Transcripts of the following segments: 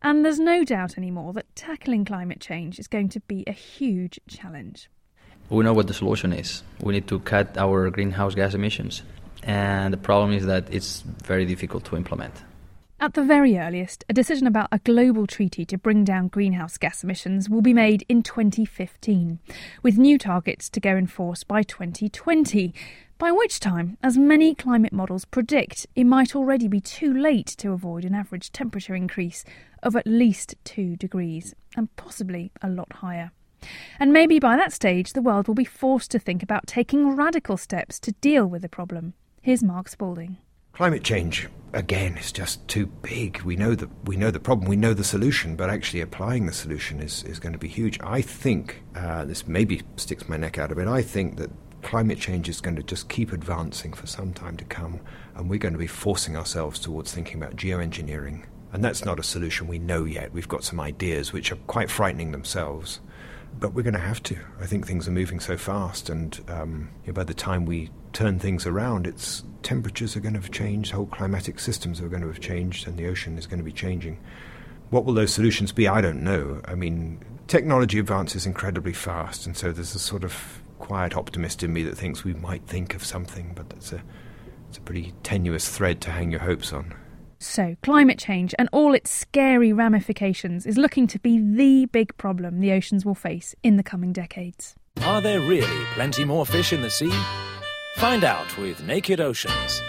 And there's no doubt anymore that tackling climate change is going to be a huge challenge. We know what the solution is. We need to cut our greenhouse gas emissions. And the problem is that it's very difficult to implement. At the very earliest, a decision about a global treaty to bring down greenhouse gas emissions will be made in 2015, with new targets to go in force by 2020, by which time, as many climate models predict, it might already be too late to avoid an average temperature increase of at least 2 degrees, and possibly a lot higher. And maybe by that stage, the world will be forced to think about taking radical steps to deal with the problem. Here's Mark Spalding. Climate change, again, is just too big. We know the problem, we know the solution, but actually applying the solution is going to be huge. I think, this maybe sticks my neck out a bit, I think that climate change is going to just keep advancing for some time to come, and we're going to be forcing ourselves towards thinking about geoengineering. And that's not a solution we know yet. We've got some ideas which are quite frightening themselves. But we're going to have to. I think things are moving so fast, and by the time we turn things around, temperatures are going to have changed, whole climatic systems are going to have changed, and the ocean is going to be changing. What will those solutions be? I don't know. I mean, technology advances incredibly fast, and so there's a sort of quiet optimist in me that thinks we might think of something, but it's a pretty tenuous thread to hang your hopes on. So, climate change and all its scary ramifications is looking to be the big problem the oceans will face in the coming decades. Are there really plenty more fish in the sea? Find out with Naked Oceans.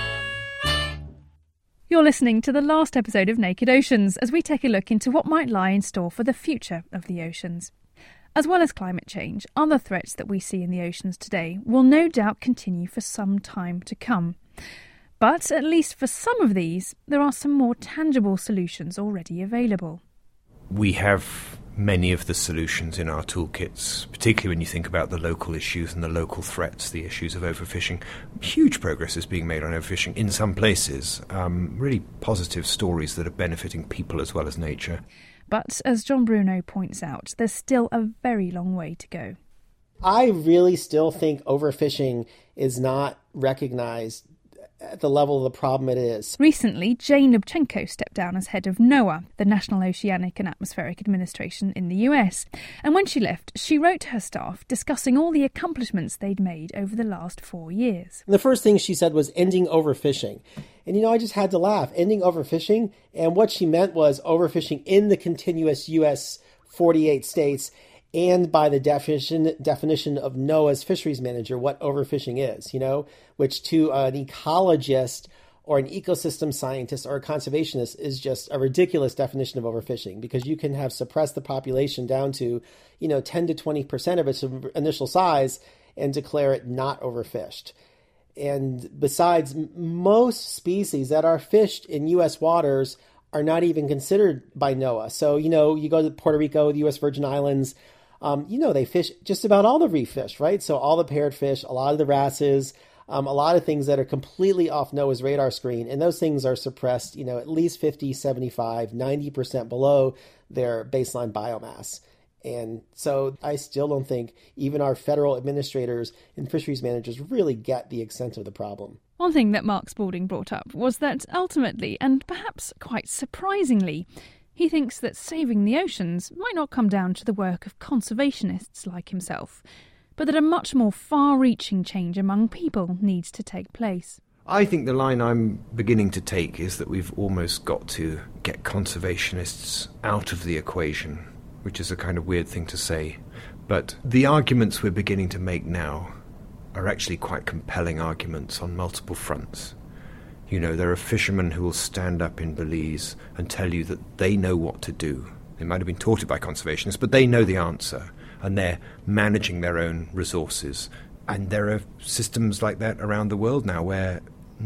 You're listening to the last episode of Naked Oceans as we take a look into what might lie in store for the future of the oceans. As well as climate change, other threats that we see in the oceans today will no doubt continue for some time to come. But at least for some of these, there are some more tangible solutions already available. We have many of the solutions in our toolkits, particularly when you think about the local issues and the local threats, the issues of overfishing. Huge progress is being made on overfishing in some places. Really positive stories that are benefiting people as well as nature. But as John Bruno points out, there's still a very long way to go. I really still think overfishing is not recognized at the level of the problem it is. Recently, Jane Lubchenco stepped down as head of NOAA, the National Oceanic and Atmospheric Administration in the US. And when she left, she wrote to her staff discussing all the accomplishments they'd made over the last 4 years. The first thing she said was ending overfishing. And, I just had to laugh. Ending overfishing. And what she meant was overfishing in the continuous US 48 states and by the definition of NOAA's fisheries manager, what overfishing is, which to an ecologist or an ecosystem scientist or a conservationist is just a ridiculous definition of overfishing, because you can have suppressed the population down to, 10 to 20% of its initial size and declare it not overfished. And besides, most species that are fished in U.S. waters are not even considered by NOAA. So, you go to Puerto Rico, the U.S. Virgin Islands, they fish just about all the reef fish, right? So all the parrotfish, a lot of the wrasses, a lot of things that are completely off NOAA's radar screen. And those things are suppressed, at least 50, 75, 90% below their baseline biomass. And so I still don't think even our federal administrators and fisheries managers really get the extent of the problem. One thing that Mark Spalding brought up was that ultimately, and perhaps quite surprisingly, he thinks that saving the oceans might not come down to the work of conservationists like himself, but that a much more far-reaching change among people needs to take place. I think the line I'm beginning to take is that we've almost got to get conservationists out of the equation, which is a kind of weird thing to say. But the arguments we're beginning to make now are actually quite compelling arguments on multiple fronts. There are fishermen who will stand up in Belize and tell you that they know what to do. They might have been taught it by conservationists, but they know the answer, and they're managing their own resources. And there are systems like that around the world now where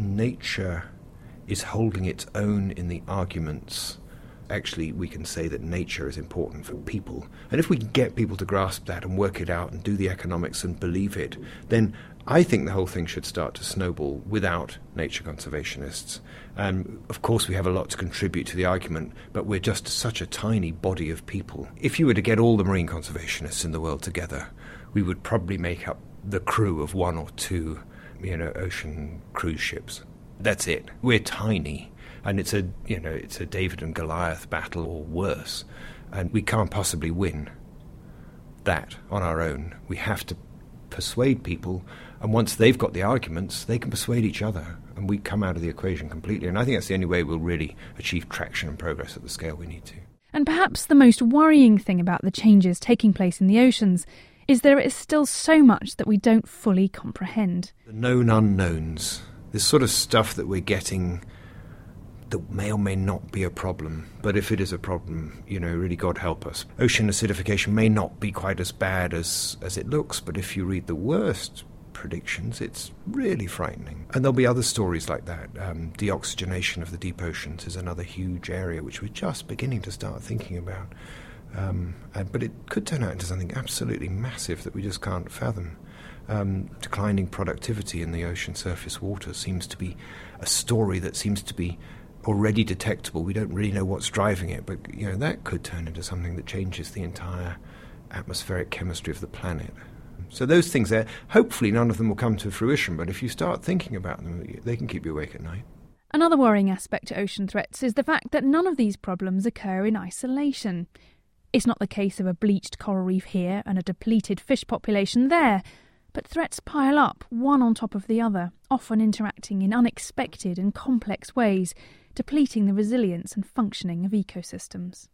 nature is holding its own in the arguments. Actually, we can say that nature is important for people. And if we can get people to grasp that and work it out and do the economics and believe it, then I think the whole thing should start to snowball without nature conservationists. And of course we have a lot to contribute to the argument, but we're just such a tiny body of people. If you were to get all the marine conservationists in the world together, we would probably make up the crew of 1 or 2, ocean cruise ships. That's it. We're tiny. And it's a David and Goliath battle or worse. And we can't possibly win that on our own. We have to persuade people, and once they've got the arguments, they can persuade each other, and we come out of the equation completely. And I think that's the only way we'll really achieve traction and progress at the scale we need to. And perhaps the most worrying thing about the changes taking place in the oceans is there is still so much that we don't fully comprehend. The known unknowns, this sort of stuff that we're getting that may or may not be a problem. But if it is a problem, really God help us. Ocean acidification may not be quite as bad as it looks, but if you read the worst predictions, it's really frightening. And there'll be other stories like that. Deoxygenation of the deep oceans is another huge area which we're just beginning to start thinking about. But it could turn out into something absolutely massive that we just can't fathom. Declining productivity in the ocean surface water seems to be a story that seems to be already detectable. We don't really know what's driving it, but that could turn into something that changes the entire atmospheric chemistry of the planet. So those things there, hopefully none of them will come to fruition, but if you start thinking about them, they can keep you awake at night. Another worrying aspect to ocean threats is the fact that none of these problems occur in isolation. It's not the case of a bleached coral reef here and a depleted fish population there, but threats pile up, one on top of the other, often interacting in unexpected and complex ways, depleting the resilience and functioning of ecosystems.